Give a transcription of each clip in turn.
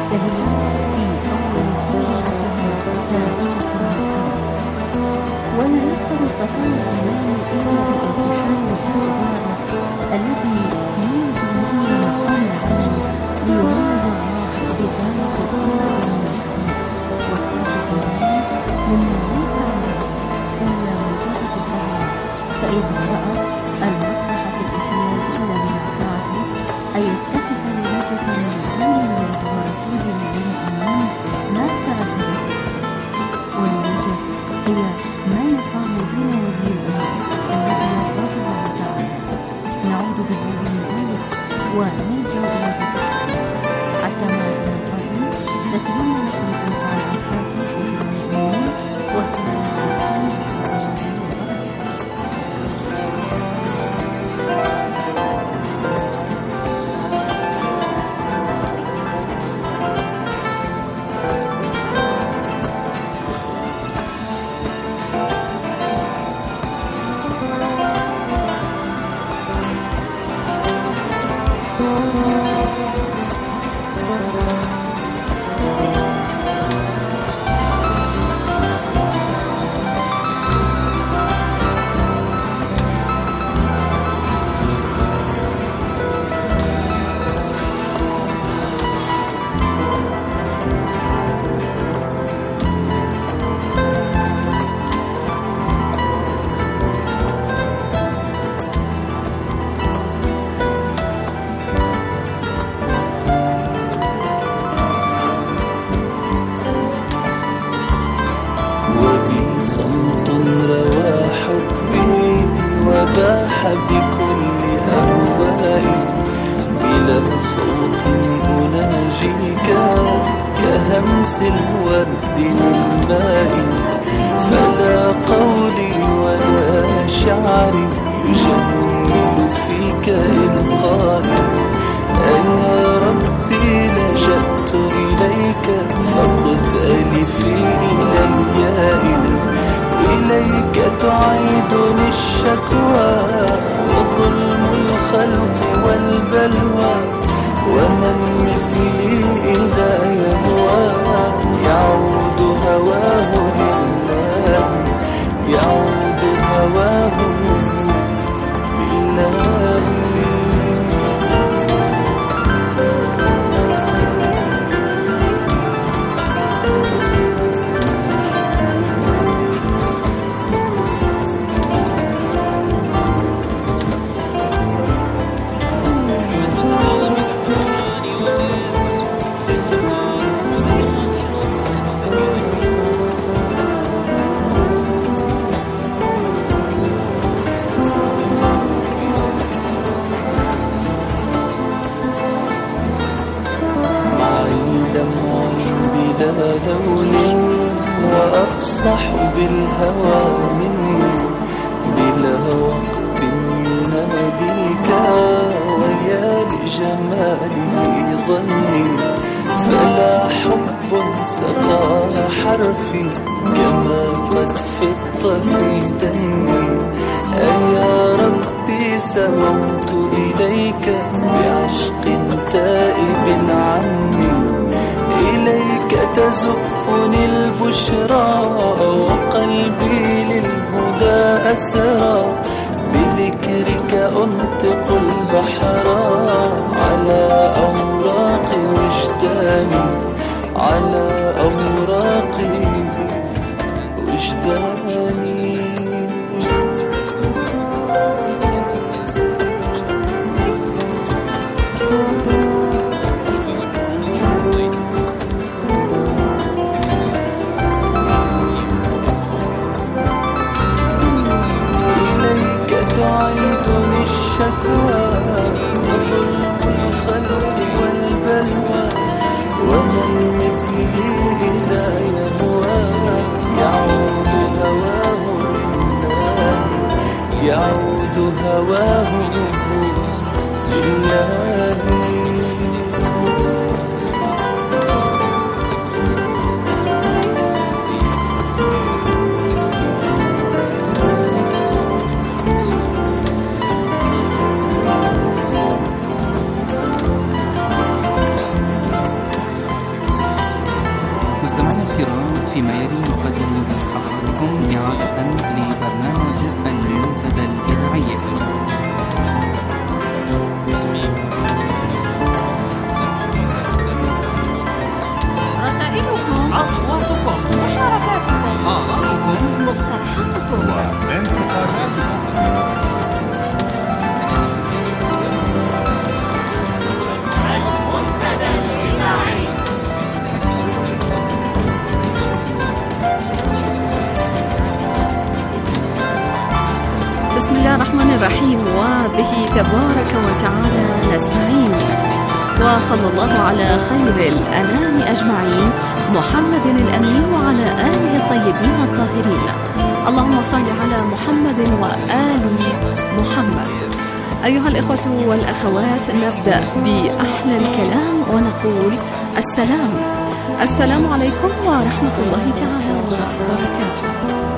فهي في أول صورتها سابقة المكان، ولا يقدر الطفل الإيمان إلا بامتحان الاختبار الذي ينزل منه مقام العمل ليميز الله بذلك الأمر المنتهي والصادق العلم ممن ليس عنده إلا مجرد الزعم. فإذا رأى المصلحة في الإحياء إلى منافعته أن يتخذ لوجهة من العلم ورسوله من الأمين ما اختار به، والوجه هي ما يقام دون وجه الأمور الذي يرضاه الله تعالى. نعوذ بالله من ذلك ونلجأ إلى ذلك حتى مع القائل نتمنى لكم أنفع الأوقات والمؤمنين والسلام عليكم ورحمة الله وبركاته. صمت روى حبي وباح بكل أهوائي، بلا صوت أناجيك كهمس الورد للماء، فلا قولي ولا شعري يجمل فيك إلقائي. يا ربي لجأت إليك فقد ألفي إلى الياء، إليك تعيدني الشكوى وظلم الخلق والبلوى، ومن مثلي إذا يهوى يعود هواه لله، يعود هواه لله. بلا لون وأفصح بالهوى مني، بلا وقت يناديك ويا لجماله ظني، فلا حب سقى حرفي كما قد فط في دمي. يا ربي سموت إليك بعشق تائب عني، إليك تزفني البشرى وقلبي للهدى أسرى، بذكرك أنطق البحر على أوراق وجداني، على أوراق وجداني. تعيدني الشكوى وظلم الخلق والبلوى، ومن مثلي لا يهوى يعود هواه مستمعينا الكرام، فيما يلي نقدم حضراتكم إعادة لبرنامج المنتدى الإذاعي. رسائلكم، أصواتكم، مشاركاتكم، آراءكم، مقترحاتكم وانتقاداتكم. بسم الله الرحمن الرحيم، وبه تبارك وتعالى نستعين، وصلى الله على خير الأنام أجمعين، محمد الأمين وعلى آله الطيبين الطاهرين. اللهم صل على محمد وآل محمد. أيها الإخوة والأخوات، نبدأ بأحلى الكلام ونقول السلام عليكم ورحمة الله تعالى وبركاته.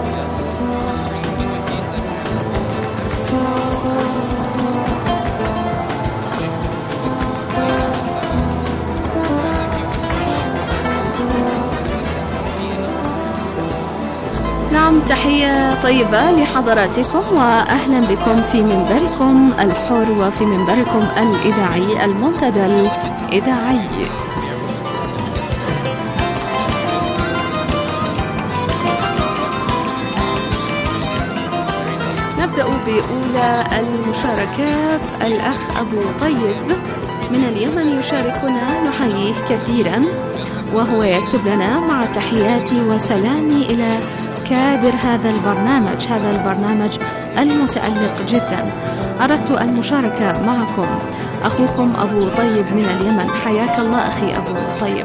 تحية طيبة لحضراتكم، وأهلا بكم في منبركم الحر وفي منبركم الإذاعي المنتدى الإذاعي. نبدأ بأولى المشاركات. الأخ أبو طيب من اليمن يشاركنا، نحييه كثيرا، وهو يكتب لنا: مع تحياتي وسلامي إلى كادر هذا البرنامج المتألق جدا. أردت المشاركة معكم، أخوكم أبو طيب من اليمن. حياك الله أخي أبو طيب.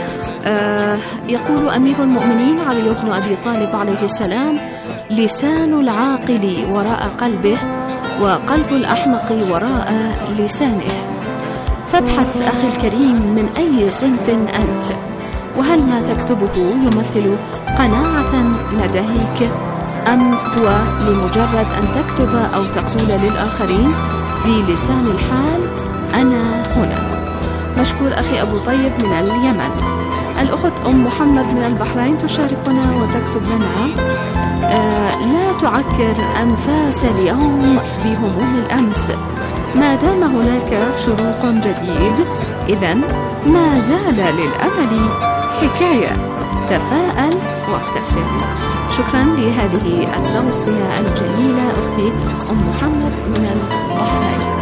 يقول أمير المؤمنين علي بن أبي طالب عليه السلام: لسان العاقل وراء قلبه، وقلب الأحمق وراء لسانه. فابحث أخي الكريم من أي صنف أنت، وهل ما تكتبه يمثل قناعة لديك، أم هو لمجرد أن تكتب أو تقول للآخرين بلسان الحال أنا هنا؟ مشكور أخي أبو طيب من اليمن. الأخت أم محمد من البحرين تشاركنا وتكتب لنا: لا تعكر أنفاس اليوم بهموم الأمس، ما دام هناك شروق جديد إذن ما زال للأمل حكاية، تفاءل وابتسم. شكرا لهذه التوصية الجميلة أختي أم محمد من البحرين.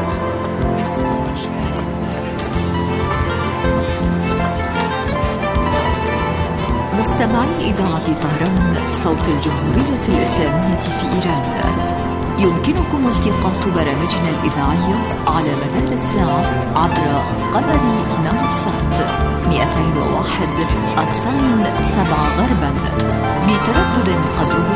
مستمعي إذاعة طهران صوت الجمهورية الإسلامية في إيران، يمكنكم التقاط برامجنا الإذاعية على مدار الساعة عبر قمر نايلسات 201 أقصان 7 غربا بتردد قدره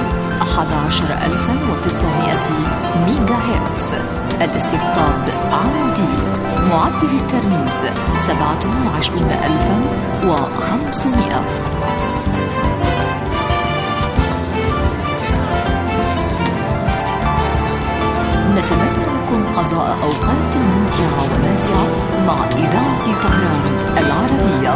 11900 ميجا هرتز. الاستقطاب عمودي، معدل الترميز 27500. نتمنى لكم قضاء أوقات ممتعة ونافعة مع إذاعة طهران العربية.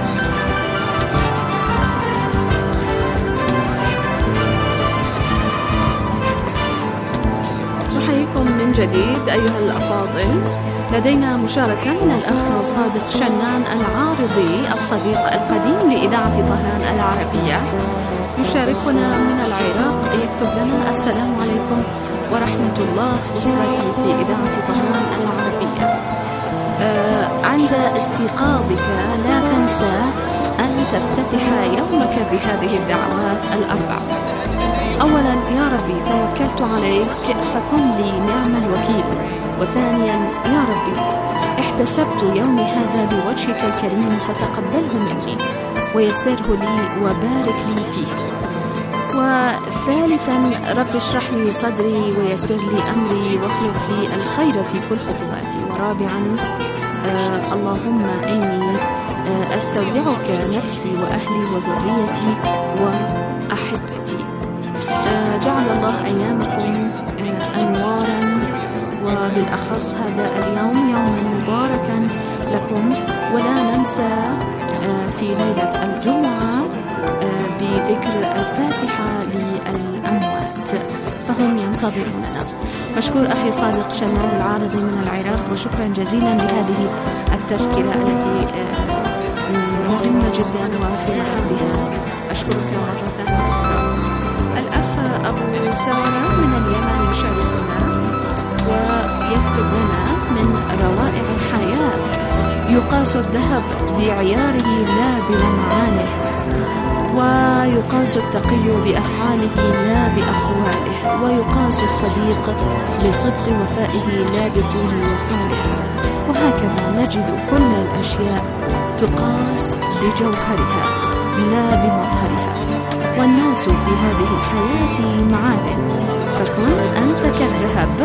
نحييكم من جديد أيها الأفاضل. لدينا مشاركة من الأخ صادق شنان العارضي، الصديق القديم لإذاعة طهران العربية. يشاركنا من العراق، يكتب لنا: السلام عليكم ورحمة الله، أسرتي في إذاعة طهران العربية. عند استيقاظك لا تنسى أن تفتتح يومك بهذه الدعوات الأربع. أولا: يا ربي توكلت عليك فكن لي نعم الوكيل. وثانيا: يا ربي احتسبت يومي هذا لوجهك الكريم فتقبله مني ويسره لي وبارك لي فيه. وثالثا: رب اشرح لي صدري ويسر لي أمري واخلف لي الخير في كل خطواتي. ورابعا: اللهم إني أستودعك نفسي وأهلي وذريتي وأحبتي. جعل الله أيامكم أنوارا، وبالأخص هذا اليوم يوم مباركا لكم. ولا ننسى في ليلة الجمعة ينتظروننا. مشكور أخي صادق شمال العارضي من العراق، وشكرا جزيلا لهذه التذكرة التي مهمة جدا وفي محلها. أشكرك مرة أخرى. الأخ أبو سارة من اليمن يشاركنا ويكتب لنا: من روائع الحياة يقاس الذهب بعياره لا بلمعانه، ويقاس التقي بأفعاله لا بأقواله، ويقاس الصديق بصدق وفائه لا بطول وصاله. وهكذا نجد كل الأشياء تقاس بجوهرها لا بمظهرها. والناس في هذه الحياة معادن، فكن أنت كالذهب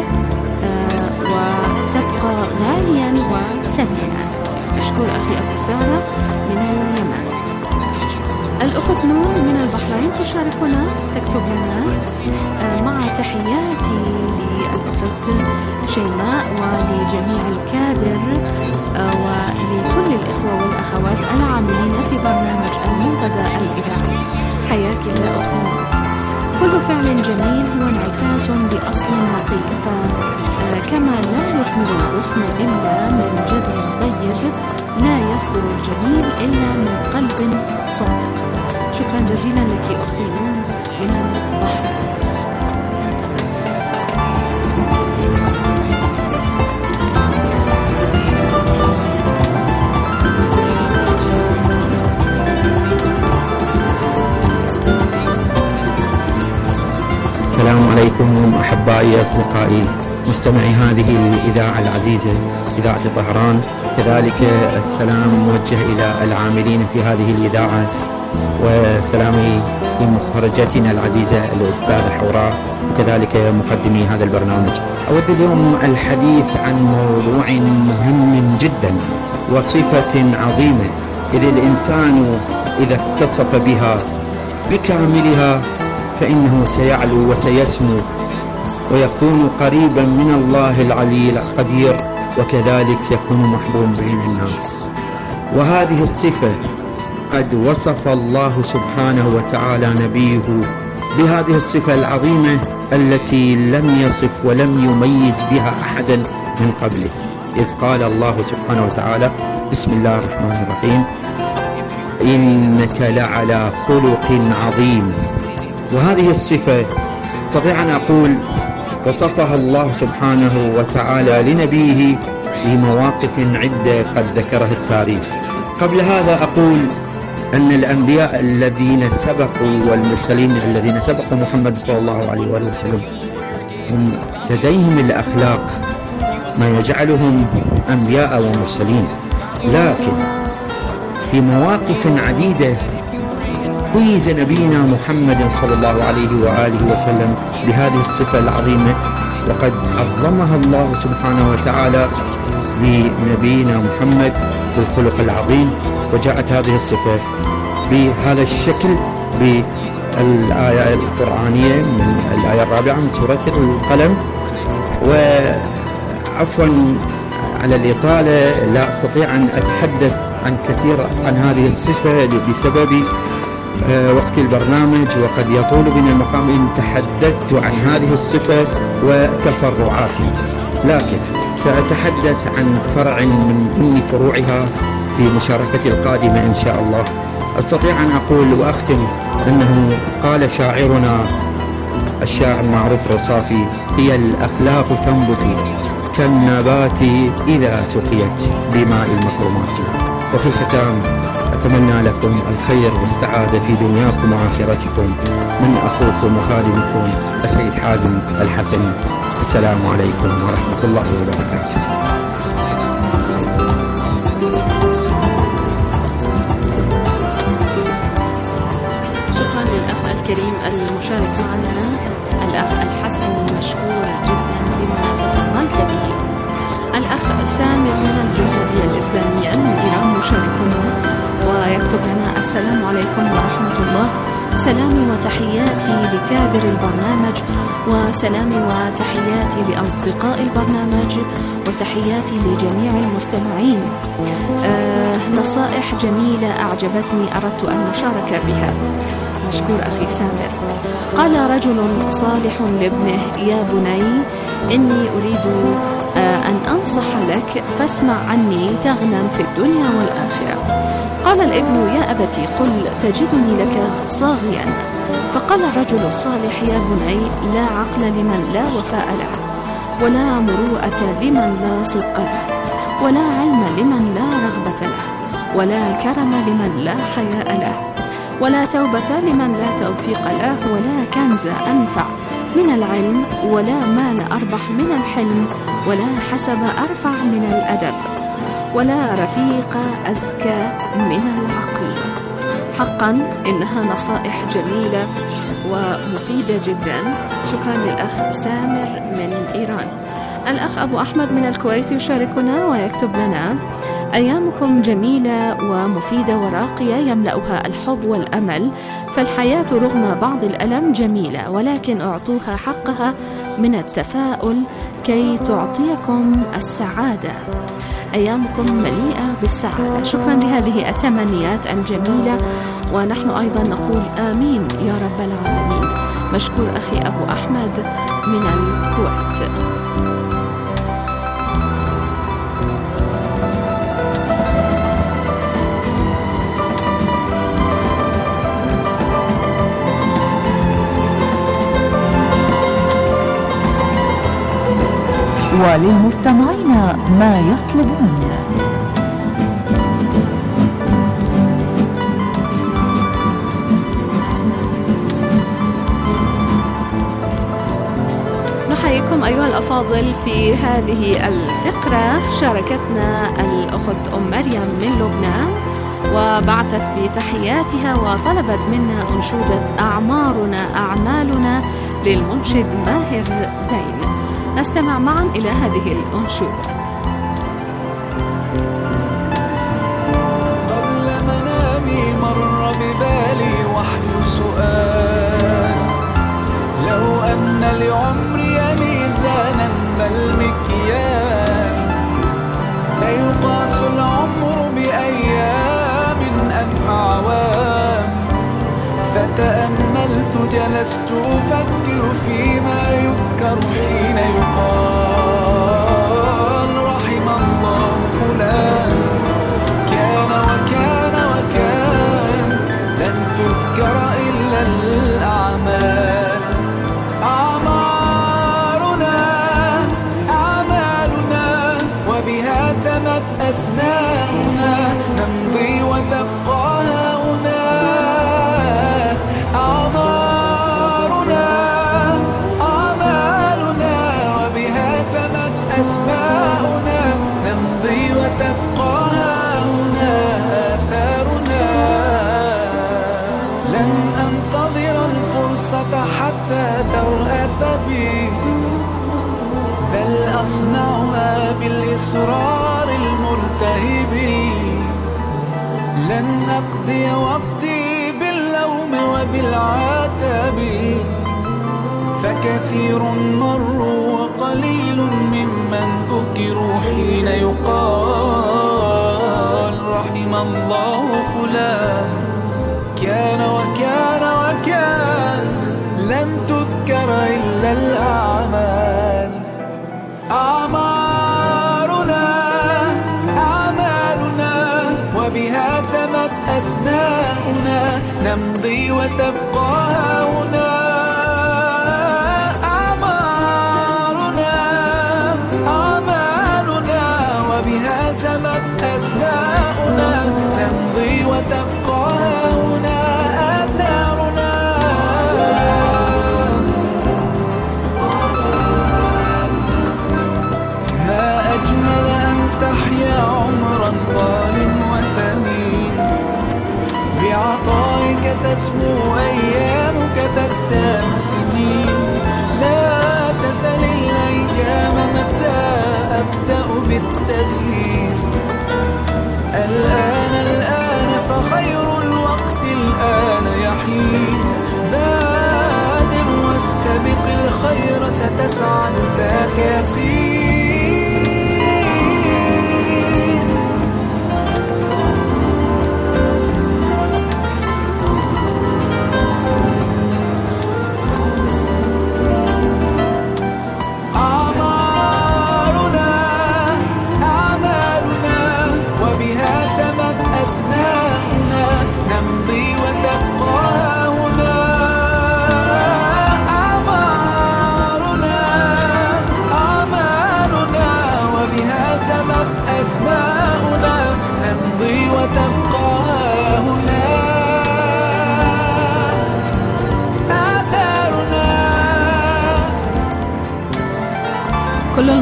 وتبقى غاليا وثمينا. أشكر أخي أبو سارة من اليمن. الأخت نور من البحرين تشاركنا، تكتب لنا: مع تحياتي للأخت شيماء ولجميع الكادر ولكل الإخوة والأخوات العاملين في برنامج المنتدى الإذاعي. حياك الله أخت نور. كل فعل جميل هو انعكاس بأصل نقي، فكما لا يكمل الغصن إلا من جذر طيب، لا يصدر الجميل إلا من قلب صادق. شكرا جزيلا لك أختي نور من البحر. السلام عليكم أحبائي أصدقائي مستمعي هذه الإذاعة العزيزة إذاعة طهران. كذلك السلام موجه إلى العاملين في هذه الإذاعة، وسلامي لمخرجتنا العزيزة الأستاذة حوراء، وكذلك مقدمي هذا البرنامج. أود اليوم الحديث عن موضوع مهم جدا وصفة عظيمة، إذ الإنسان إذا اتصف بها بكاملها فإنه سيعلو وسيسمو ويكون قريبا من الله العلي القدير، وكذلك يكون محبوب بين الناس. وهذه الصفة قد وصف الله سبحانه وتعالى نبيه بهذه الصفة العظيمة التي لم يصف ولم يميز بها أحدا من قبله، إذ قال الله سبحانه وتعالى: بسم الله الرحمن الرحيم: إنك لعلى خلق عظيم. وهذه الصفة استطيع أن أقول وصفها الله سبحانه وتعالى لنبيه بمواقف عدة قد ذكرها التاريخ. قبل هذا أقول أن الأنبياء الذين سبقوا والمرسلين الذين سبقوا محمد صلى الله عليه وآله وسلم هم لديهم الأخلاق ما يجعلهم أنبياء ومرسلين، لكن في مواقف عديدة ميز نبينا محمد صلى الله عليه وآله وسلم بهذه الصفة العظيمة، وقد عظمها الله سبحانه وتعالى بنبينا محمد بالخلق العظيم. وجاءت هذه الصفة بهذا الشكل بالآية القرآنية من الآية 4 من سورة القلم. وعفوا على الإطالة لا أستطيع أن أتحدث عن كثير عن هذه الصفة بسبب وقت البرنامج، وقد يطول بنا المقام إن تحدثت عن هذه الصفة وتفرعاتها، لكن سأتحدث عن فرع من ضمن فروعها في مشاركتي القادمة إن شاء الله. أستطيع أن أقول وأختم أنه قال شاعرنا الشاعر المعروف الرصافي: هي الأخلاق تنبت كالنبات إذا سقيت بماء المكرمات. وفي الختام أتمنى لكم الخير والسعادة في دنياكم وآخرتكم من أخوكم وخادمكم السيد حازم الحسني. السلام عليكم ورحمة الله وبركاته. شكرا للأخ الكريم المشارك معنا الأخ الحسني، مشكور جدا لما تفضلت به. الأخ سامر من الجمهورية الإسلامية من إيران مشاركنا ويكتب لنا: السلام عليكم ورحمة الله، سلامي وتحياتي لكادر البرنامج، وسلامي وتحياتي لأصدقاء البرنامج، وتحياتي لجميع المستمعين. نصائح جميلة أعجبتني أردت أن أشارك بها. مشكور أخي سامر. قال رجل صالح لابنه: يا بني إني أريد أن أنصح لك فاسمع عني تغنم في الدنيا والآخرة. قال الابن: يا أبتي قل تجدني لك صاغيا. فقال الرجل الصالح: يا بني لا عقل لمن لا وفاء له، ولا مروءة لمن لا صدق له، ولا علم لمن لا رغبة له، ولا كرم لمن لا حياء له، ولا توبة لمن لا توفيق له، ولا كنز أنفع من العلم، ولا مال أربح من الحلم، ولا حسب أرفع من الأدب، ولا رفيق أزكى من العقل. حقا إنها نصائح جميلة ومفيدة جدا. شكرا للأخ سامر من إيران. الأخ أبو أحمد من الكويت يشاركنا ويكتب لنا: أيامكم جميلة ومفيدة وراقية يملأها الحب والأمل، فالحياة رغم بعض الألم جميلة، ولكن أعطوها حقها من التفاؤل كي تعطيكم السعادة. أيامكم مليئة بالسعادة. شكرا لهذه التمنيات الجميلة، ونحن أيضا نقول آمين يا رب العالمين. مشكور أخي أبو أحمد من الكويت. وللمستمعين ما يطلبون. نحييكم أيها الأفاضل في هذه الفقرة. شاركتنا الأخت أم مريم من لبنان وبعثت بتحياتها وطلبت منا أنشودة أعمارنا أعمالنا للمنشد ماهر زين. نستمع معا إلى هذه الأنشودة. قبل منامي مر ببالي وحي سؤال: لو أن لعمري ميزانا ما المكيال، ليقاس العمر بأيام أم أعوام؟ فتأملت جلست أفكر فيما يذكر حين يقال: رحم الله فلان كان وكان وكان، لن تذكر إلا الأعمال. أعمارنا أعمالنا وبها سمت أسماؤنا، نمضي وتبقى هنا. أعمارنا أعمالنا وبها سمت أسماؤنا، نمضي وتبقى هنا آثارنا. لن أنتظر الفرصة حتى ترأف بي، بل أصنعها بالإصرار الملتهب. لن أقضي وقتي باللوم وبالعتاب، فكثير مروا وقليل ممن ذكروا حين يقال: رحم الله فلان كان وكان وكان، لن تذكر إلا الأعمال. أعمارنا أعمالنا وبها سمت أسماؤنا، نمضي وتبقى هنا. أعمارنا أعمالنا وبها سمت أسماؤنا، نمضي وتبقى هنا آثارنا. ما أجمل أن تحيا عمرا طال وثمين، بعطائك تسمو أيامك تزداد سنين. لا تسل الأيام متى أبدأ بالتدبير، الآن الآن فخير الوقت الآن يحين.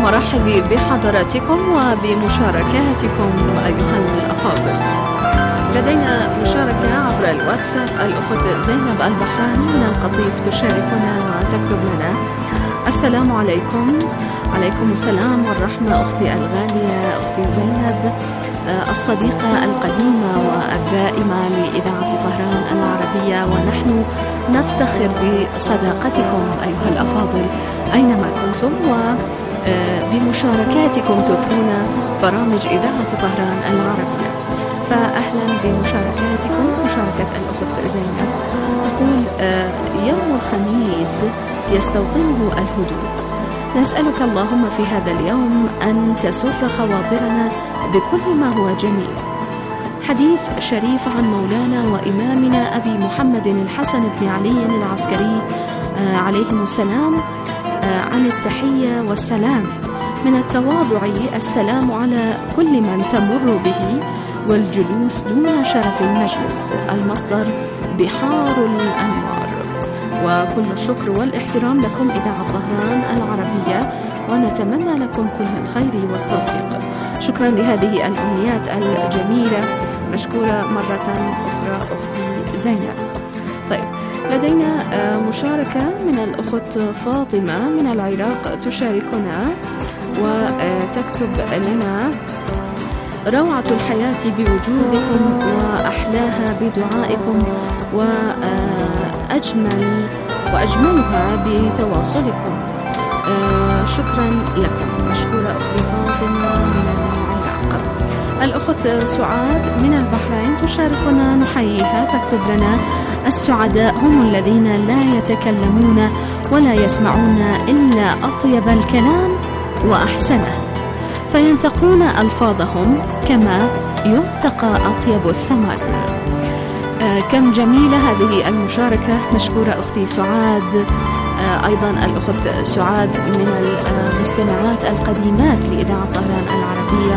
ومرحبي بحضراتكم وبمشاركاتكم أيها الأفاضل. لدينا مشاركة عبر الواتساب. الأخت زينب البحراني من القطيف تشاركنا وتكتب لنا: السلام عليكم. عليكم السلام والرحمة أختي الغالية أختي زينب، الصديقة القديمة والدائمة لإذاعة طهران العربية، ونحن نفتخر بصداقتكم أيها الأفاضل أينما كنتم، وبمشاركاتكم تثرون برامج إذاعة طهران العربية. فأهلا بمشاركاتكم. مشاركة الأخت زينب تقول: يوم الخميس يستوطنه الهدوء. نسألك اللهم في هذا اليوم أن تسر خواطرنا بكل ما هو جميل. حديث شريف عن مولانا وإمامنا أبي محمد الحسن بن علي العسكري عليهم السلام عن التحية والسلام. من التواضع السلام على كل من تمر به، والجلوس دون شرف المجلس. المصدر بحار الأنوار. وكل الشكر والاحترام لكم إذاعة طهران العربية، ونتمنى لكم كل الخير والتوفيق. شكرا لهذه الأمنيات الجميلة، مشكورة مرة أخرى أختي زينب. طيب، لدينا مشاركة من الأخت فاطمة من العراق تشاركنا وتكتب لنا: روعة الحياة بوجودكم وأحلاها بدعائكم وأجملها بتواصلكم. شكرا لكم. مشكورة أختي فاطمة من العراق. الأخت سعاد من البحرين تشاركنا، نحييها، تكتب لنا: السعداء هم الذين لا يتكلمون ولا يسمعون إلا أطيب الكلام وأحسنه، فينتقون ألفاظهم كما ينتقى أطيب الثمر. كم جميلة هذه المشاركة. مشكورة أختي سعاد. أيضا الأخت سعاد من المستمعات القديمات لإذاعة طهران العربية.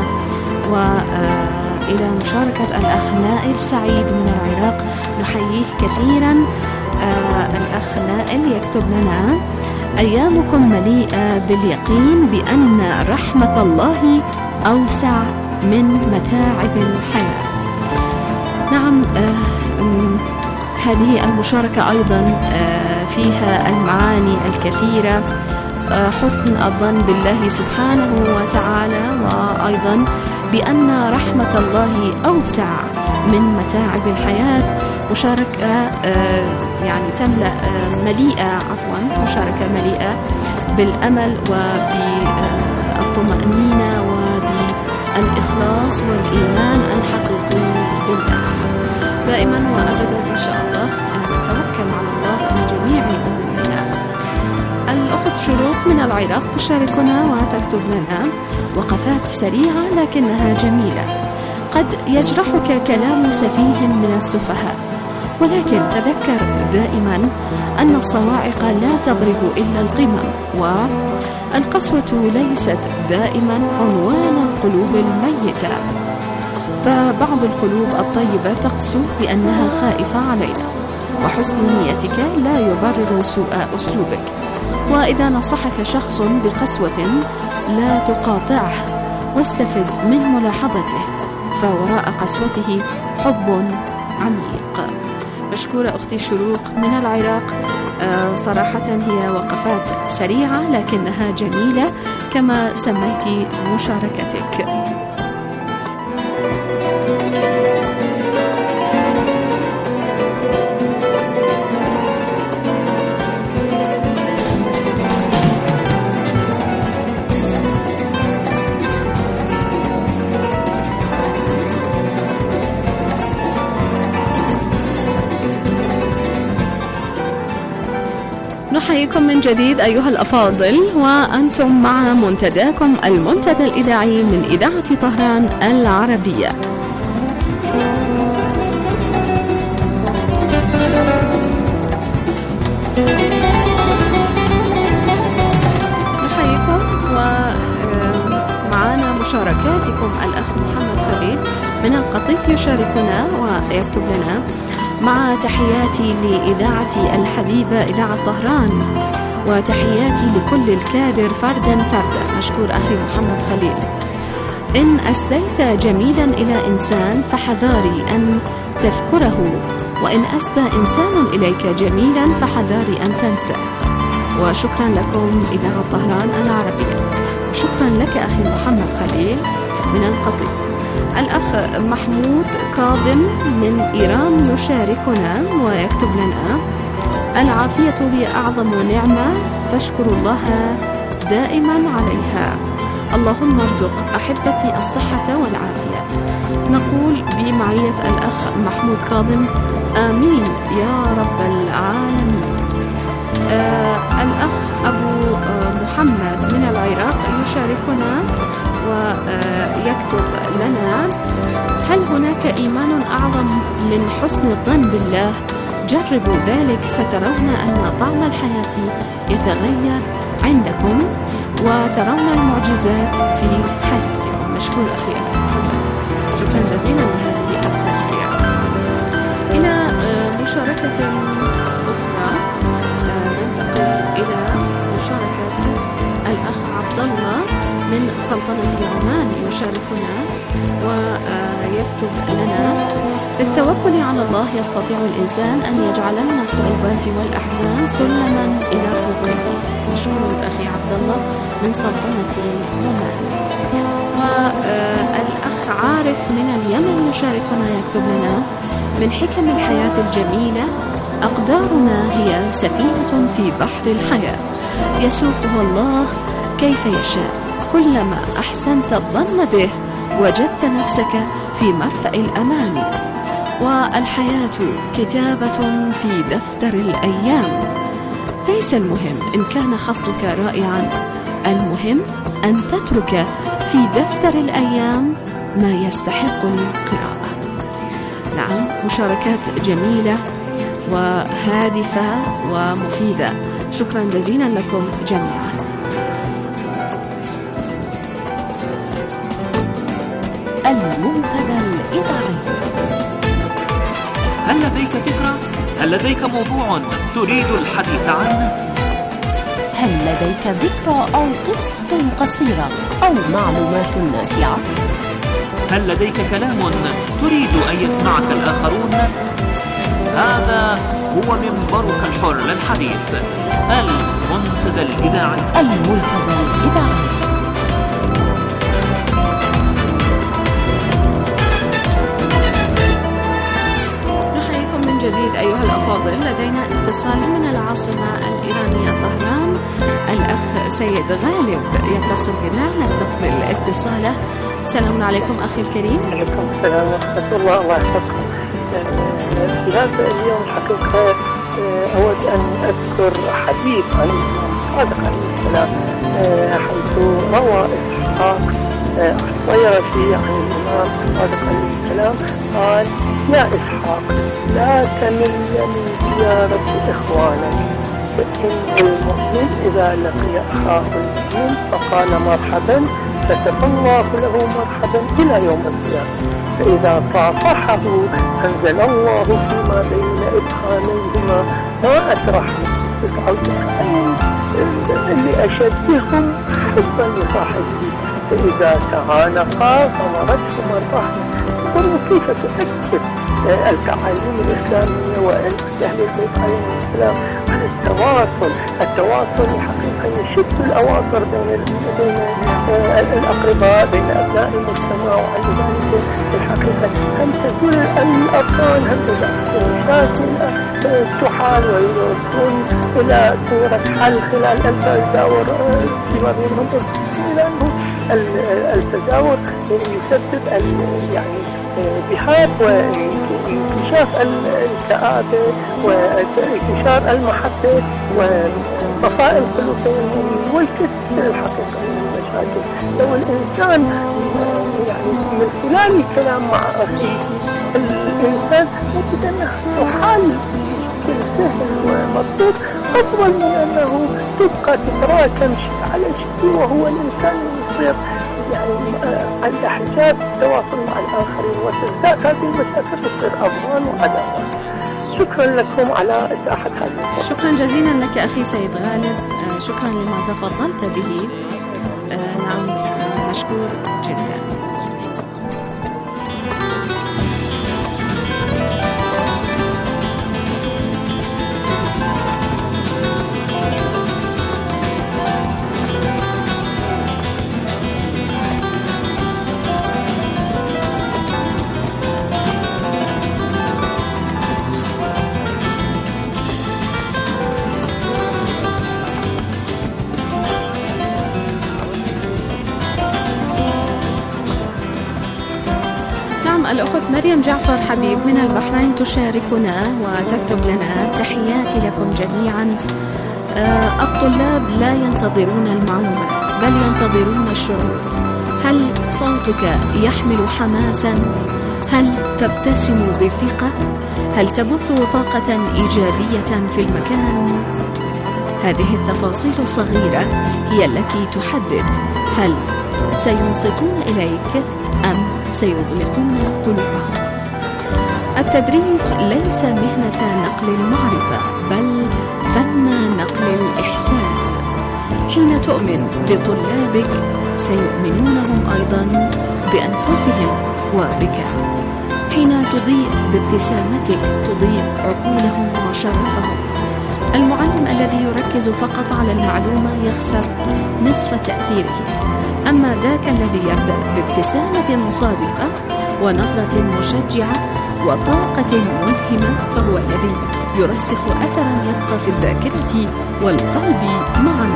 وإلى مشاركة الأخ نائل سعيد من العراق، نحييه كثيرا. الأخ نائل يكتب لنا: أيامكم مليئة باليقين بأن رحمة الله أوسع من متاعب الحياة. نعم، هذه المشاركة أيضا فيها المعاني الكثيرة، حسن الظن بالله سبحانه وتعالى، وأيضا بأن رحمة الله أوسع من متاعب الحياة. مشاركة يعني تملأ مشاركة مليئة بالأمل وبالطمأنينة وبالإخلاص والإيمان الحقيقي بالله. دائما وأبدا إن شاء الله نتوكل على الله في جميع أمورنا. الأخت شروق من العراق تشاركنا وتكتب لنا: وقفات سريعة لكنها جميلة. قد يجرحك كلام سفيه من السفهاء، ولكن تذكر دائما أن الصواعق لا تضرب إلا القمم، والقسوة ليست دائما عنوان القلوب الميتة، فبعض القلوب الطيبة تقسو لأنها خائفة علينا، وحسن نيتك لا يبرر سوء أسلوبك. وإذا نصحك شخص بقسوة لا تقاطعه، واستفد من ملاحظته، فوراء قسوته حب عميق. مشكورة أختي شروق من العراق. صراحة هي وقفات سريعة لكنها جميلة كما سميت مشاركتك. نحييكم من جديد أيها الأفاضل، وأنتم مع منتداكم المنتدى الإذاعي من إذاعة طهران العربية. نحييكم ومعنا مشاركاتكم. الأخ محمد خليل من القطيف يشاركنا ويكتب لنا: مع تحياتي لإذاعتي الحبيبة إذاعة طهران، وتحياتي لكل الكادر فردا فردا. مشكور أخي محمد خليل. إن أسديت جميلا إلى إنسان فحذاري أن تذكره، وإن أسدى إنسان إليك جميلا فحذاري أن تنسى. وشكرا لكم إذاعة طهران العربية. وشكرا لك أخي محمد خليل من القطيف. الأخ محمود كاظم من إيران يشاركنا ويكتب لنا: العافية هي أعظم نعمة فاشكروا الله دائما عليها. اللهم ارزق أحبتي الصحة والعافية. نقول بمعية الأخ محمود كاظم آمين يا رب العالمين. الأخ أبو محمد من العراق يشاركنا ويكتب لنا: هل هناك إيمان أعظم من حسن الظن بالله؟ جربوا ذلك سترون أن طعم الحياة يتغير عندكم وترون المعجزات في حياتكم. مشكور أخي محمد، شكرا جزيلا لهذه التشجيع. إلى مشاركة أخرى ننتقل إلى مشاركة الأخ عبد الله من سلطنة عمان يشاركنا ويكتب لنا: بالتوكل على الله يستطيع الإنسان أن يجعل من الصعوبات والأحزان سلما إلى حقوقه. مشكور أخي عبد الله من سلطنة عمان. والأخ عارف من اليمن يشاركنا يكتب لنا: من حكم الحياة الجميلة أقدارنا هي سفينة في بحر الحياة يسوقها الله كيف يشاء. كلما أحسنت الظن به وجدت نفسك في مرفأ الأمان. والحياة كتابة في دفتر الأيام. ليس المهم إن كان خطك رائعا، المهم أن تترك في دفتر الأيام ما يستحق القراءة. نعم، مشاركات جميلة وهادفة ومفيدة. شكرا جزيلا لكم جميعا. المنتدى الإذاعي. هل لديك فكرة؟ هل لديك موضوع تريد الحديث عنه؟ هل لديك ذكرى أو قصة قصيرة أو معلومات نافعة؟ هل لديك كلام تريد أن يسمعك الآخرون؟ هذا هو منبرك الحر للحديث، المنتدى الإذاعي. المنتدى الإذاعي. جديد أيها الأفاضل. لدينا اتصال من العاصمة الإيرانية طهران. الأخ سيد غالب يتصل بنا، نستقبل اتصاله. السلام عليكم أخي الكريم. عليكم السلام ورحمة الله. الله يحفظكم. في هذا اليوم حقيقة أود أن أذكر حديث عن الصادق عليه السلام، حيث روى إسحاق الطيرسي عن الإمام الصادق عليه السلام قال: يا إسحاق، لا تمل من زيارة إخوانك، فإن المؤمن إذا لقي أخاه المؤمن فقال مرحبا كتب الله له مرحبا إلى يوم القيامة، فإذا صافحه أنزل الله فيما بين إبهاميهما ما أسرحهم 99 لأشدهم حبا لصاحبه، فإذا تعانقا فمرتهما الرحمة. انظروا كيف تؤكد التعاليم الإسلامية وأهل البيت عليهم السلام عن التواصل حقيقة يشد الأواصر بين الأقرباء، بين أبناء المجتمع. وعلى ذلك الحقيقة هم تزول الأطفال، هم تحال ويكون إلى صورة حل خلال التزاور فيما بينهم، لأنه التزاور يسبب يعني بحاد وانكشاف الكآبة وانتشار المحبة وصفاء القلوب والكثير الحقيقة من المشاكل. لو الإنسان يعني من خلال الكلام مع أخيه الإنسان يجد أنه يحال بشكل سهل ومبسوط أفضل من أنه تبقى تتراكم شيء على شيء، وهو الإنسان يصير يعني عنده حجاب التواصل مع الآخرين، وتزداد هذه المشاكل تصير أضرار وعداوات. شكرا لكم على إتاحة هذا. شكرا جزيلا لك أخي سيد غالب، شكرا لما تفضلت به. نعم، مشكور جدا. الأخت مريم جعفر حبيب من البحرين تشاركنا وتكتب لنا: تحياتي لكم جميعا. الطلاب لا ينتظرون المعلومات بل ينتظرون الشعور. هل صوتك يحمل حماسا؟ هل تبتسم بثقة؟ هل تبث طاقة إيجابية في المكان؟ هذه التفاصيل الصغيرة هي التي تحدد هل سينصتون إليك أم سيغلقون قلوبهم. التدريس ليس مهنة نقل المعرفة بل فن نقل الإحساس. حين تؤمن بطلابك سيؤمنون هم أيضا بأنفسهم وبك. حين تضيء بابتسامتك تضيء عقولهم وشغفهم. المعلم الذي يركز فقط على المعلومة يخسر نصف تأثيره، أما ذاك الذي يبدأ بابتسامة صادقة ونظرة مشجعة وطاقة ملهمة فهو الذي يرسخ أثرا يبقى في الذاكرة والقلب معا.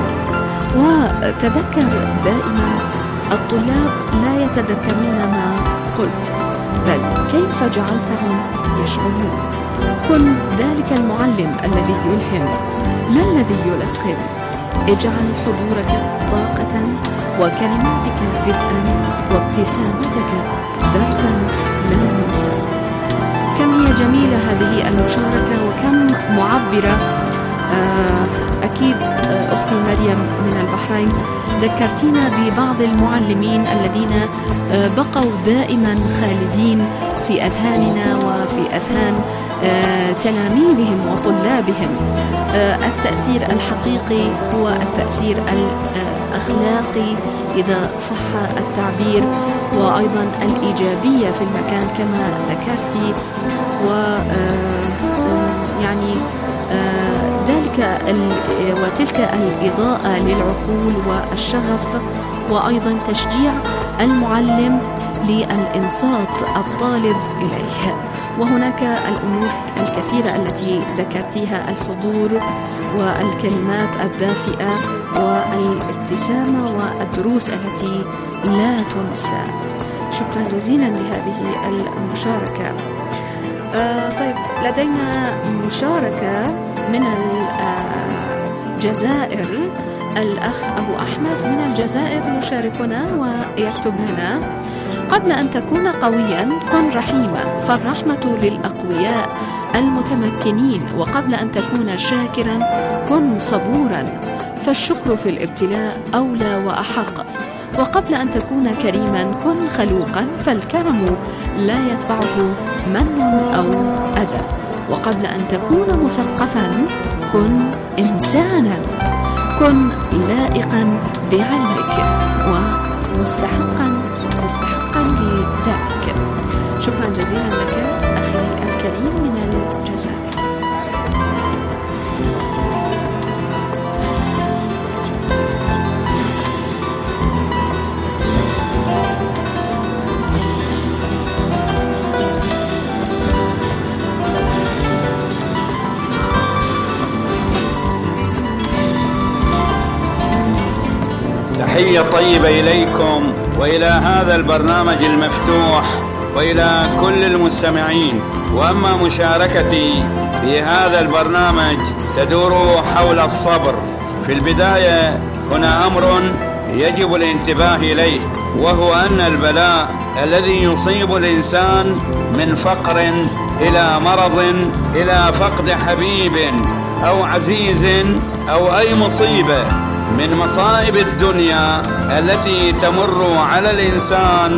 وتذكر دائما الطلاب لا يتذكرون ما قلت بل كيف جعلتهم يشعرون. كن ذلك المعلم الذي يلهم لا الذي يلقن. اجعل حضورك طاقة وكلماتك دفئا وابتسامتك درسا لا ننسى. كم هي جميلة هذه المشاركة وكم معبرة. أكيد أختي مريم من البحرين ذكرتينا ببعض المعلمين الذين بقوا دائما خالدين في أذهاننا وفي أذهان تلاميذهم وطلابهم. التأثير الحقيقي هو التأثير الأخلاقي إذا صح التعبير، وأيضا الإيجابية في المكان كما ذكرتي، يعني وتلك الإضاءة للعقول والشغف، وأيضا تشجيع المعلم للإنصات الطالب إليه. وهناك الأمور الكثيرة التي ذكرتيها: الحضور والكلمات الدافئة والابتسامة والدروس التي لا تنسى. شكرا جزيلا لهذه المشاركة. طيب، لدينا مشاركة من الجزائر. الأخ أبو أحمد من الجزائر يشاركنا ويكتب لنا: قبل أن تكون قويا كن رحيما، فالرحمة للأقوياء المتمكنين. وقبل أن تكون شاكرا كن صبورا، فالشكر في الابتلاء أولى وأحق. وقبل أن تكون كريما كن خلوقا، فالكرم لا يتبعه من أو أذى. وقبل أن تكون مثقفا كن إنسانا، كن لائقا بعلمك ومستحقا لذلك. شكرا جزيلا لك أخي الكريم من الجزائر. تحية طيبة إليكم وإلى هذا البرنامج المفتوح وإلى كل المستمعين. وأما مشاركتي في هذا البرنامج تدور حول الصبر. في البداية هنا أمر يجب الانتباه إليه، وهو أن البلاء الذي يصيب الإنسان من فقر إلى مرض إلى فقد حبيب أو عزيز أو أي مصيبة من مصائب الدنيا التي تمر على الإنسان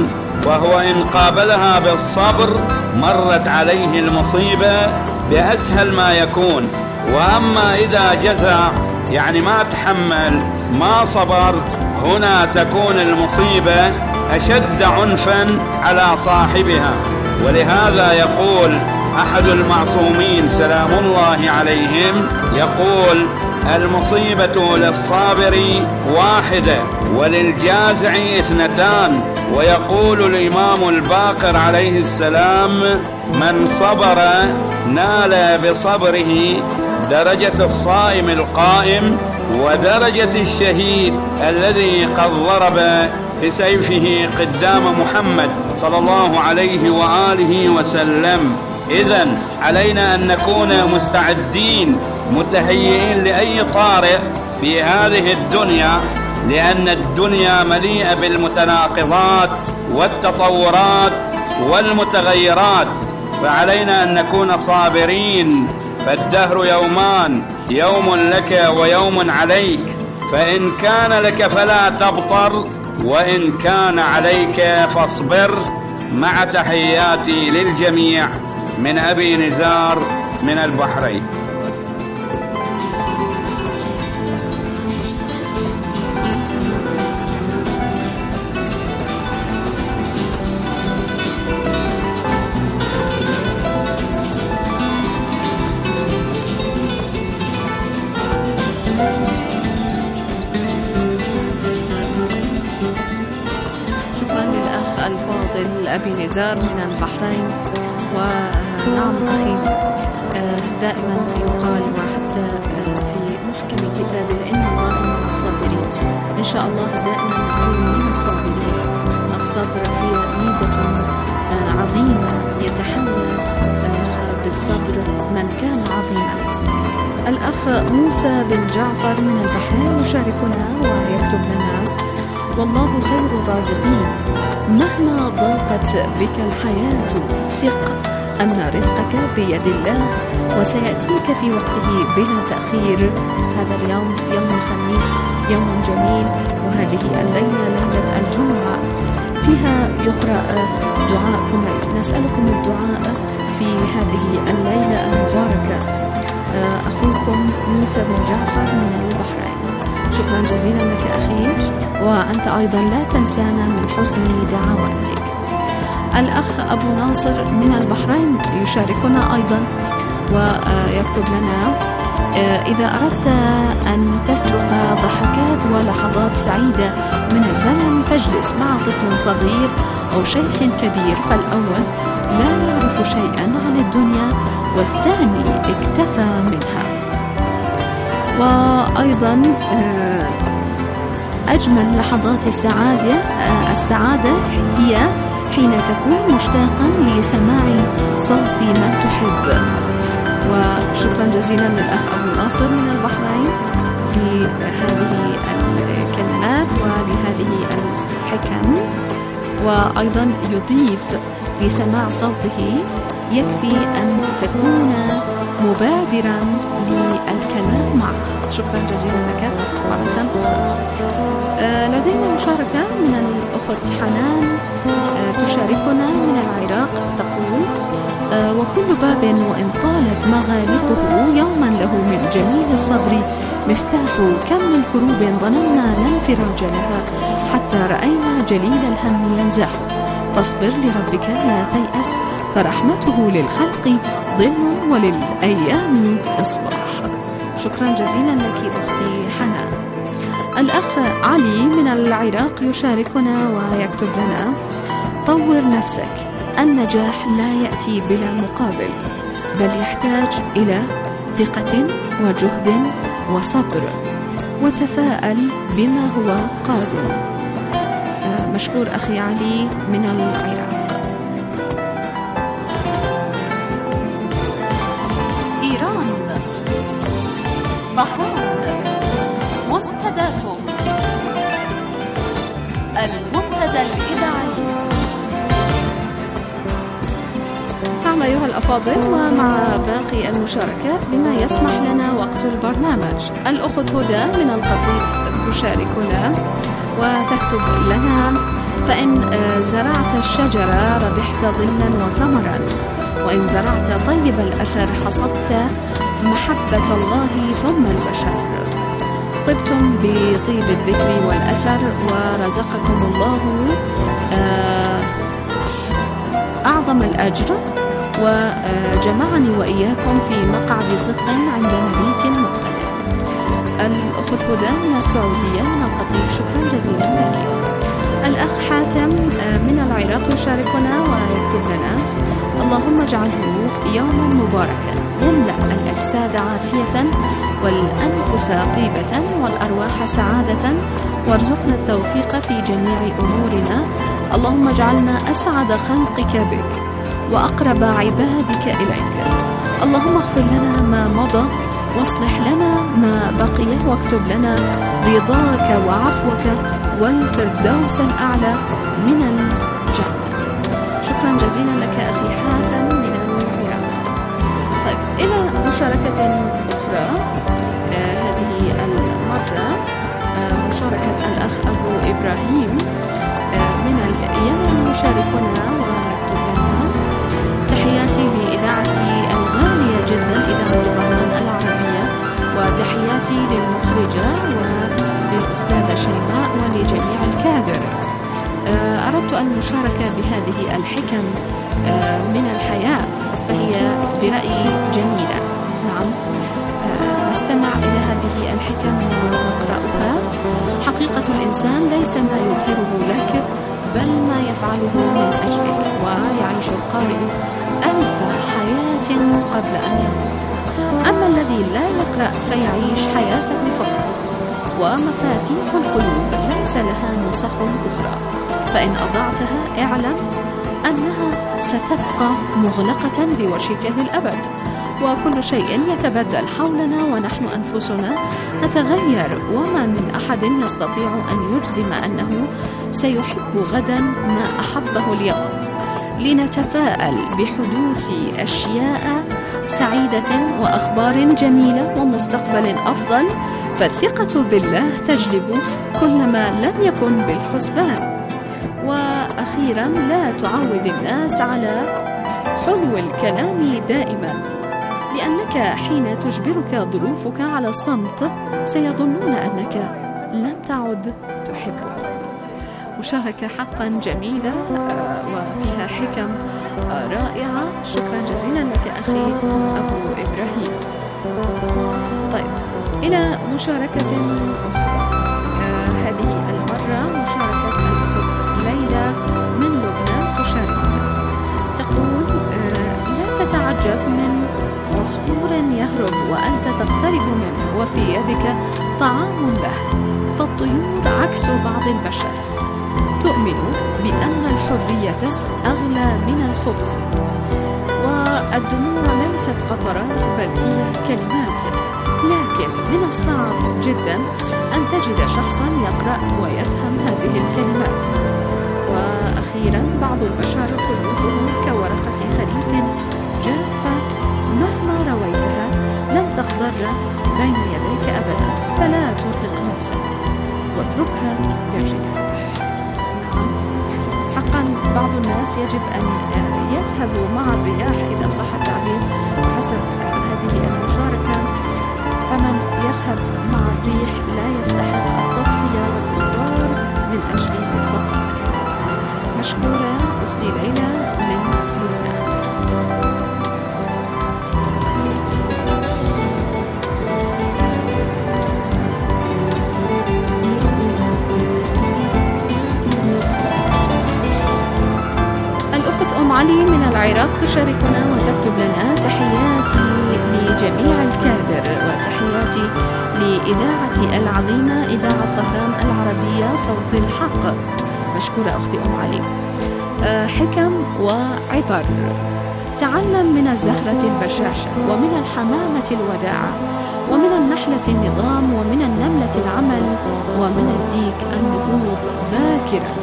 وهو إن قابلها بالصبر مرت عليه المصيبة بأسهل ما يكون. وأما إذا جزع يعني ما تحمل ما صبر، هنا تكون المصيبة أشد عنفا على صاحبها. ولهذا يقول أحد المعصومين سلام الله عليهم، يقول: المصيبة للصابر واحدة وللجازع اثنتان. ويقول الإمام الباقر عليه السلام: من صبر نال بصبره درجة الصائم القائم ودرجة الشهيد الذي قد ضرب بسيفه قدام محمد صلى الله عليه وآله وسلم. إذن علينا أن نكون مستعدين متهيئين لأي طارئ في هذه الدنيا، لأن الدنيا مليئة بالمتناقضات والتطورات والمتغيرات، فعلينا أن نكون صابرين. فالدهر يومان، يوم لك ويوم عليك، فإن كان لك فلا تبطر، وإن كان عليك فاصبر. مع تحياتي للجميع من أبي نزار من البحرين. أبي نزار من البحرين. ونعم أخي، دائما يقال وحتى في محكم كتابه إن الله مع الصابرين. إن شاء الله دائما نكون من الصابرين. الصبر هي ميزة عظيمة يتحلى بالصبر من كان عظيما. الأخ موسى بن جعفر من البحرين يشاركنا ويكتب لنا: والله خير الرازقين، مهما ضاقت بك الحياة ثق أن رزقك بيد الله وسيأتيك في وقته بلا تأخير. هذا اليوم يوم الخميس، يوم جميل، وهذه الليلة ليلة الجمعة فيها يقرأ دعاء كميل. نسألكم الدعاء في هذه الليلة المباركة. أخوكم موسى بن جعفر من البحرين. شكرا جزيلا لك أخي، وأنت أيضا لا تنسانا من حسن دعواتك. الأخ أبو ناصر من البحرين يشاركنا أيضا ويكتب لنا: إذا أردت أن تسرق ضحكات ولحظات سعيدة من الزمن فاجلس مع طفل صغير أو شيخ كبير، فالأول لا يعرف شيئا عن الدنيا والثاني اكتفى منها. وأيضا أجمل لحظات السعادة هي حين تكون مشتاقا لسماع صوت من تحب. وشكرا جزيلا للأخ أبو ناصر من البحرين لهذه الكلمات ولهذه الحكم. وأيضا يضيف: لسماع صوته يكفي أن تكون مبادرا للكلام معه. شكرا جزيلا لك مرة أخرى. لدينا مشاركة من الأخت حنان تشاركنا من العراق، تقول: وكل باب وإن طالت مغالقه يوما له من جميل الصبر مفتاح، كم من كروب ظننا لا انفراج لها حتى رأينا جليل الهم ينزع، فاصبر لربك لا تيأس فرحمته للخلق ظل وللأيام إصباح. شكرا جزيلا لك أختي حنان. الأخ علي من العراق يشاركنا ويكتب لنا: طور نفسك، النجاح لا يأتي بلا مقابل، بل يحتاج إلى ثقة وجهد وصبر، وتفاءل بما هو قادم. مشكور أخي علي من العراق. إيران، بحرين، منتداكم، المنتدى الإذاعي. نعم أيها الأفاضل، ومع باقي المشاركات بما يسمح لنا وقت البرنامج. الأخت هدى من القطيف تشاركنا وتكتب لنا: فإن زرعت الشجرة ربحت ظلا وثمرا، وإن زرعت طيب الأثر حصدت محبة الله ثم البشر. طبتم بطيب الذكر والأثر ورزقكم الله أعظم الأجر، وجمعني وإياكم في مقعد صدق عند مليك مقتدر. الأخت هدى من السعودية من القطيف، شكرا جزيلا لك. الأخ حاتم من العراق يشاركنا ويكتب لنا: اللهم اجعله يوما مباركا يملأ الأجساد عافية والأنفس طيبة والأرواح سعادة، وارزقنا التوفيق في جميع أمورنا. اللهم اجعلنا أسعد خلقك بك وأقرب عبادك إليك. اللهم اغفر لنا ما مضى واصلح لنا ما بقي، واكتب لنا رضاك وعفوك والفردوس الأعلى من الجنة. شكرا جزيلا لك أخي حاتم من العراق. طيب، إلى مشاركة أخرى. هذه المرة مشاركة الأخ أبو إبراهيم من اليمن يشاركنا ويكتب لنا: تحياتي لإذاعتي الغالية جدا، إذاعة طهران العربية، وتحياتي للمخرجة وللأستاذة شيماء ولجميع الكادر. أردت المشاركة بهذه الحكم من الحياة، فهي برأيي جميلة. نعم، نستمع إلى هذه الحكم ونقرأها. حقيقة الإنسان ليس ما يظهره لك بل ما يفعله من أجلك، ويعيش القارئ 1000 حياة قبل أن يموت. أما الذي لا يقرأ فيعيش حياته فقط، ومفاتيح القلوب ليس لها نسخ أخرى، فإن أضعتها اعلم أنها ستبقى مغلقة بوشك للأبد. وكل شيء يتبدل حولنا ونحن أنفسنا نتغير، وما من أحد يستطيع أن يجزم أنه سيحب غدا ما أحبه اليوم. لنتفاءل بحدوث أشياء سعيدة وأخبار جميلة ومستقبل أفضل، فالثقة بالله تجلب كل ما لم يكن بالحسبان. وأخيرا، لا تعود الناس على حلو الكلام دائما، لأنك حين تجبرك ظروفك على الصمت سيظنون أنك لم تعد تحبهم. مشاركة حقا جميلة وفيها حكم رائعة. شكرا جزيلا لك أخي أبو إبراهيم. طيب، إلى مشاركة أخرى. هذه المرة مشاركة الأخت ليلى من لبنان تشاركنا. تقول: لا تتعجب من عصفور يهرب وأنت تقترب منه وفي يدك طعام له، فالطيور عكس بعض البشر. تؤمن بأن الحرية أغلى من الخبز، والدموع ليست قطرات بل هي كلمات، لكن من الصعب جدا أن تجد شخصا يقرأ ويفهم هذه الكلمات. وأخيرا، بعض البشر قلوبهم كورقة خريف جافة، مهما رويتها لن تخضر بين يديك أبدا، فلا ترهق نفسك واتركها للرياح. حقا بعض الناس يجب أن يذهبوا مع الرياح إذا صح التعبير حسب هذه المشاركة، فمن يذهب مع الريح لا يستحق التضحية والإصرار من أجل البقاء. مشكورة أختي ليلى من لبنان. الأخت أم علي من العراق تشاركنا وتكتب لنا: تحياتي لجميع الكادر وتحياتي لإذاعتي العظيمة إذاعة طهران العربية صوت الحق. مشكورة أختي أم علي. حكم وعبر. تعلم من الزهرة البشاشة، ومن الحمامة الوداعة، ومن النحلة النظام، ومن النملة العمل، ومن الديك النهوض باكرا.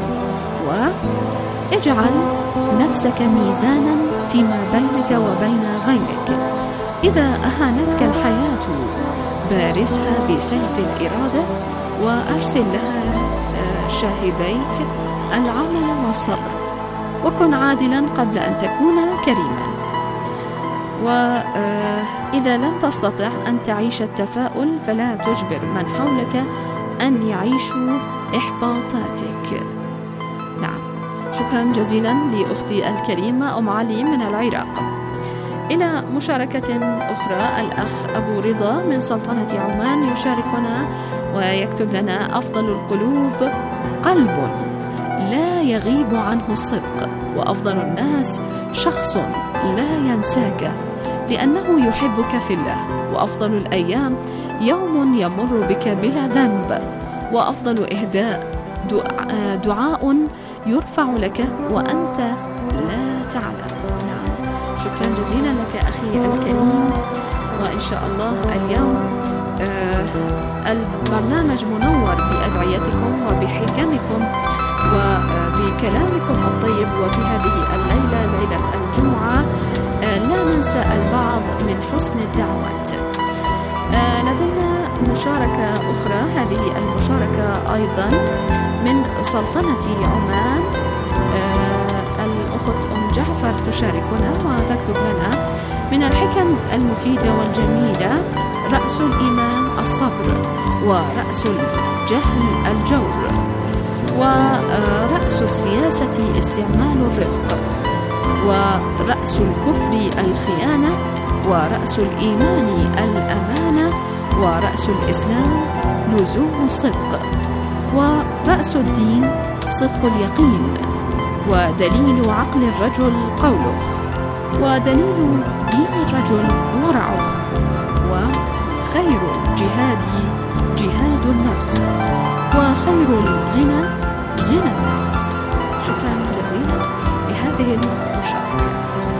واجعل نفسك ميزانا فيما بينك وبين غيرك. إذا أهانتك الحياة بارزها بسيف الإرادة، وأرسل لها شاهديك العمل والصبر، وكن عادلا قبل أن تكون كريما. وإذا لم تستطع أن تعيش التفاؤل فلا تجبر من حولك أن يعيشوا إحباطاتك. نعم، شكرا جزيلا لأختي الكريمة أم علي من العراق. إلى مشاركة أخرى، الأخ أبو رضا من سلطنة عمان يشاركنا ويكتب لنا: أفضل القلوب قلب لا يغيب عنه الصدق، وأفضل الناس شخص لا ينساك لأنه يحبك في الله، وأفضل الأيام يوم يمر بك بلا ذنب، وأفضل إهداء دعاء يرفع لك وأنت لا تعلم. نعم، شكرا جزيلا لك أخي الكريم. وإن شاء الله اليوم البرنامج منور بأدعيتكم وبحكمكم وبكلامكم الطيب. وفي هذه الليلة، ليلة الجمعة، لا ننسى البعض من حسن الدعوات. لدينا مشاركة أخرى، هذه المشاركة أيضا من سلطنة عمان. الأخت أم جعفر تشاركنا وتكتب لنا: من الحكم المفيدة والجميلة رأس الإيمان الصبر، ورأس الجهل الجور، ورأس السياسة استعمال الرفق، ورأس الكفر الخيانة، ورأس الإيمان الأمانة، ورأس الإسلام لزوم الصدق، ورأس الدين صدق اليقين، ودليل عقل الرجل قوله، ودليل دين الرجل ورعه، وخير الجهاد جهاد النفس، وخير الغنى غنى النفس. شكرا جزيلا لهذه المشاركة.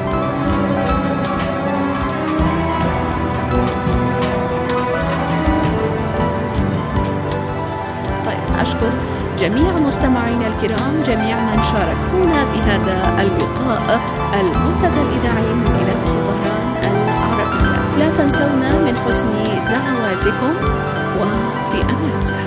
طيب، أشكر جميع مستمعينا الكرام، جميع من شاركونا في هذا اللقاء المنتدى الإذاعي من إذاعة طهران العربية. لا تنسونا من حسن دعواتكم، وفي أمان الله.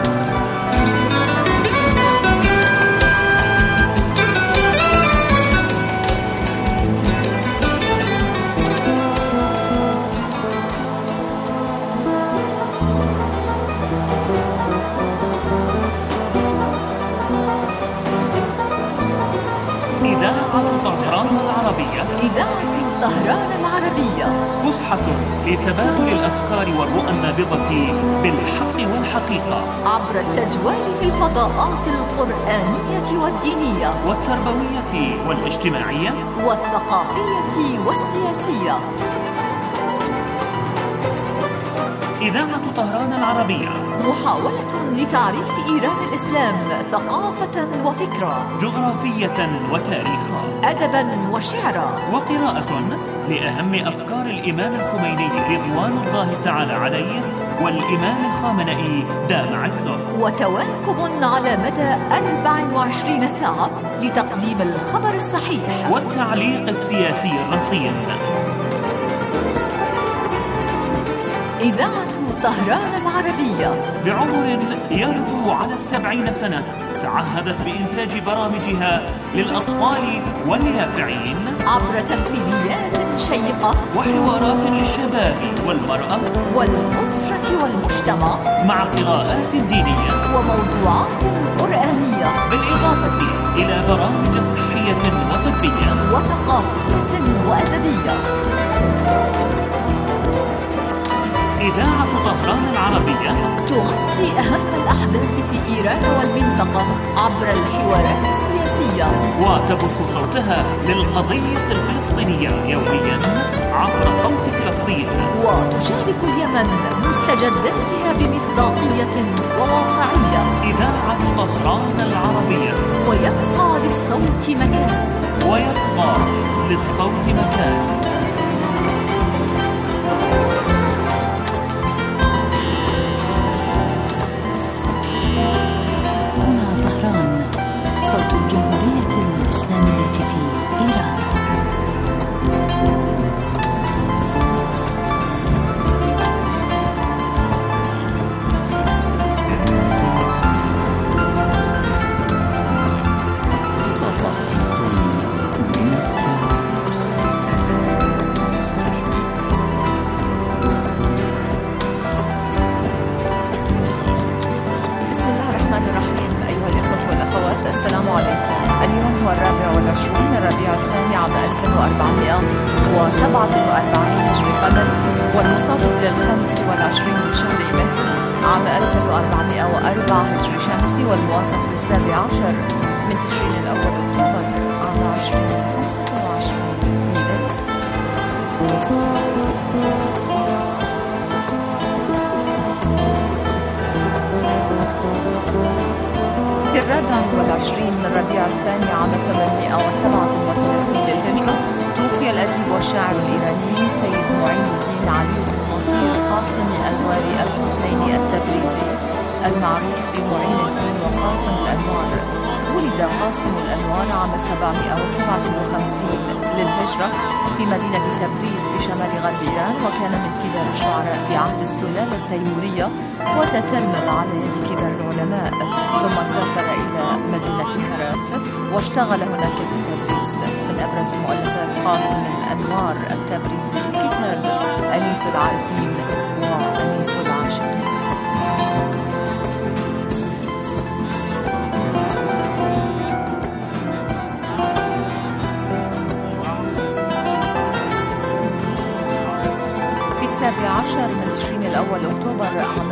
إذاعة طهران العربية، فسحة لتبادل الأفكار والرؤى النابضة بالحق والحقيقة، عبر التجوال في الفضاءات القرآنية والدينية والتربوية والاجتماعية والثقافية والسياسية. إذاعة طهران العربية، محاولة لتعريف إيران الإسلام ثقافة وفكرة، جغرافية وتاريخا، أدبا وشعرا، وقراءة لأهم أفكار الإمام الخميني رضوان الله تعالى عليه والإمام الخامنئي دام عزه، وتواكب على مدى 24 ساعة لتقديم الخبر الصحيح والتعليق السياسي الرصين. إذاعة طهران العربية، بعمر يربو على 70 سنة، تعهدت بإنتاج برامجها للأطفال واليافعين عبر تمثيليات شيقة وحوارات للشباب والمرأة والأسرة والمجتمع، مع قراءات دينية وموضوعات قرآنية، بالإضافة إلى برامج صحية وطبية وثقافية وأدبية. إذاعة طهران العربية تغطي أهم الأحداث في إيران والمنطقة عبر الحوارات السياسية، وتبث صوتها للقضية الفلسطينية يوميا عبر صوت فلسطين، وتشارك اليمن مستجداتها بمصداقية وواقعية. إذاعة طهران العربية، ويبقى للصوت مكان، ويبقى للصوت مكان. صوت الجمهورية الإسلامية في إيران. 25 من شهر مهر عام 1404 هجري شمسي، والموافق ل17 من تشرين الأول أكتوبر عام 2025 ميلادي. في 24 من ربيع الثاني عام 837 للهجرة توفي الأديب والشاعر الإيراني سيد معين الدين علي بن نصير قاسم الأنواري الحسيني التبريزي المعروف بمعين الدين وقاسم الأنوار. ولد قاسم الأنوار عام 757 للهجرة في مدينة تبريز بشمال غرب إيران، وكان من كبار الشعراء في عهد السلالة التيمورية وتتلمذ على يد كبار العلماء، ثم سافر إلى مدينة هرات واشتغل هناك بتدريس. من أبرز مؤلفات قاسم الأنوار التبريزي كتاب أنيس العارفين وأنيس العاشقين. في 17 من تشرين الأول أكتوبر عام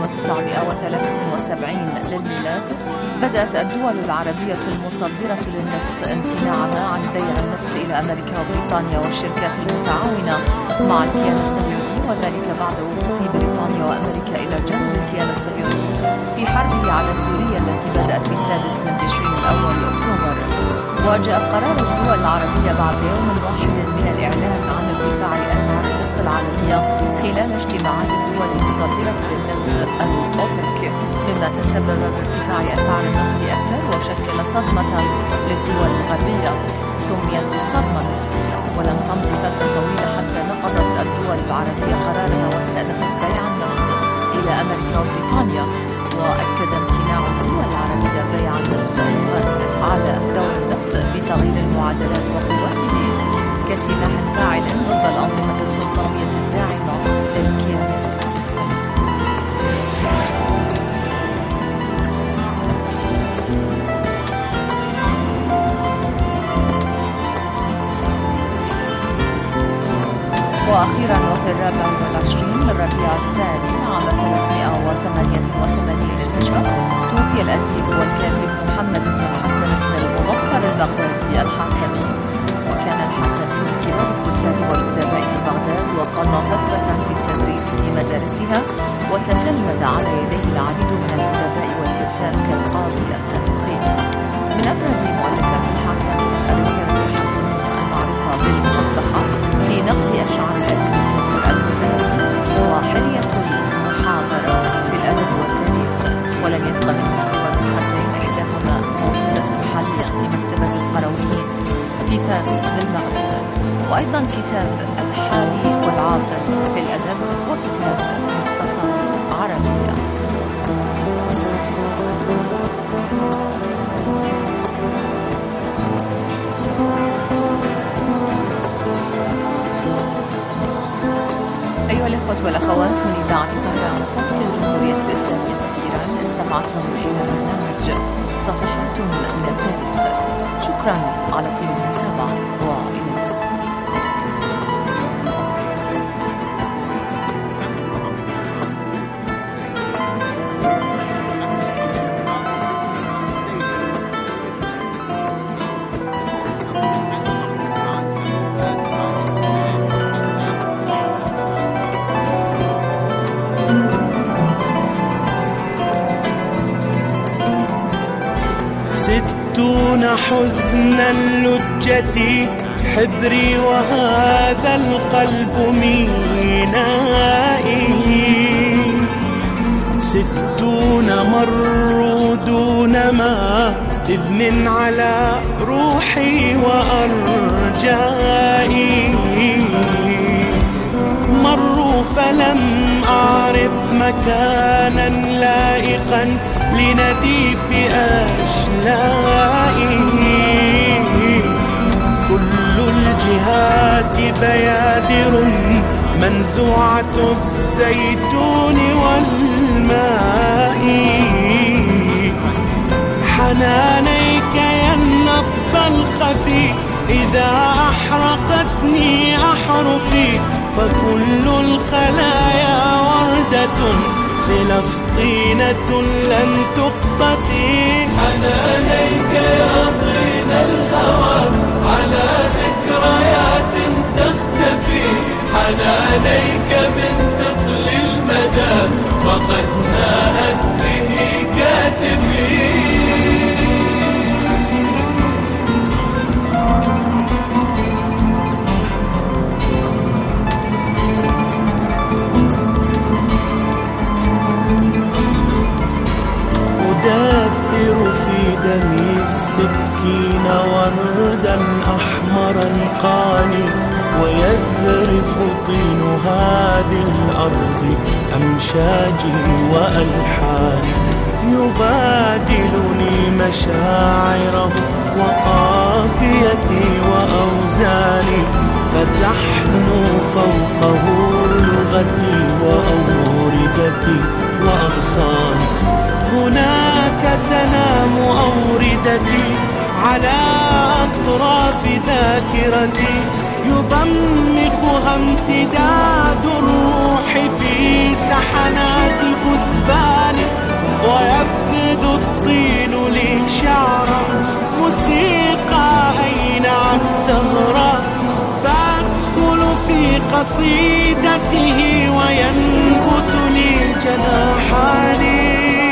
1973 للميلاد بدأت الدول العربية المصدرة للنفط امتناعها عن بيع النفط إلى أمريكا وبريطانيا والشركات المتعاونة مع الكيان الصهيوني، وذلك بعد وقوف بريطانيا وأمريكا إلى جانب الكيان الصهيوني في حربه على سوريا التي بدأت في 6 من تشرين الأول أكتوبر. وجاء قرار الدول العربية بعد يوم واحد من الإعلان عن ارتفاع أسعار النفط العالمية خلال اجتماعات الدول المصدرة للنفط الأوبك، مما تسبب بارتفاع أسعار النفط أكثر وشكل صدمة للدول الغربية سميت بالصدمة النفطية. ولم تمض فترة طويلة حتى نقضت الدول العربية قرارها واستأنفت بيع النفط إلى أمريكا وبريطانيا، وأكد امتناع الدول العربية بيع النفط الغرب على دور النفط بتغيير المعادلات وقوته كسلاح فاعل ضد الأنظمة السلطوية الداعمة للكيان الصهيوني. وأخيرا وفي 24 من ربيع الثاني عام 388 للهجرة توفي الأديب والكاتب محمد بن الحسن بن المبكر البغدادي الحاتمي، وكان الحاتمي من كبار الكتاب والأدباء في بغداد، وقضى فترة في التدريس في مدارسها وتتلمذ على يديه العديد من الأدباء والكتاب كالقاضي التاريخي. من أبرز مؤلفات الحاتمي الرسالة الحاتمية المعروفة بالموضحة في نقد أشعار الأدب الكبير المتنبي، وحلية المحاضرة في الأدب والتاريخ، ولم يبقى منها سوى نسختين، إحداهما موجودة حاليا في مكتبة القرويين في فاس بالمغرب، وأيضا كتاب الحالي والعاصر في الأدب، وكتاب مختصر عربية. أيها الأخوة والأخوات من إذاعة طهران صوت الجمهورية الإسلامية في إيران، استمعتم إلى برنامج صفحات من التاريخ. شكرا على طيب المتابعة وإلى حزن اللجة حبري وهذا القلب مينائي، 60 مروا دون ما إذن على روحي وأرجائي، مروا فلم أعرف مكانا لائقا لنديف أشلائي، كل الجهات بيادر منزوعة الزيتون والماء، حنانيك يا النبض الخفي إذا أحرقتني أحرفي، فكل الخلايا فلسطينة لن تقتفي. حنانيك يطرين الهوى على ذكريات تختفي، حنانيك من ثقل المدى وقد ناءت به كاتفي. أدافر في دمي السكين وردا أحمرا قاني، ويذرف طين هذه الأرض أمشاجي وألحاني. يبادلني مشاعره وقافيتي وأوزاني، فتحنو فوقه لغتي وأوردتي وأغصاني. هناك تنام أوردتي على أطراف ذاكرتي، يضمخها امتداد الروح في سحنات كثباني، ويبدو الطين لي شعرا موسيقى أينعت سهرا، فأدخل في قصيدته وينبت لي جناحاني.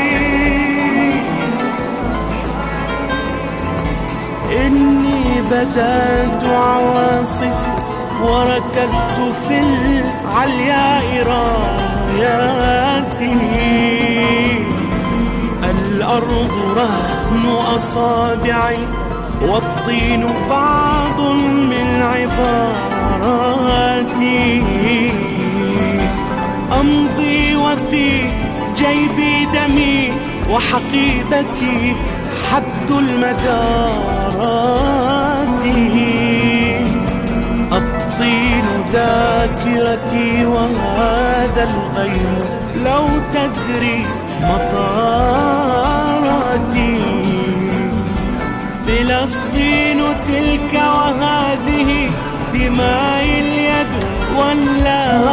إني بدأت عواصف وركزت في العلياء راياتي، الأرض رهن أصابعي والطين بعض من عباراتي. أمضي وفي جيبي دمي وحقيبتي حد المدارات. الطين ذاكرتي وهذا الغيم لو تدري مطاراتي. فلسطين تلك وهذه دماء اليد ولا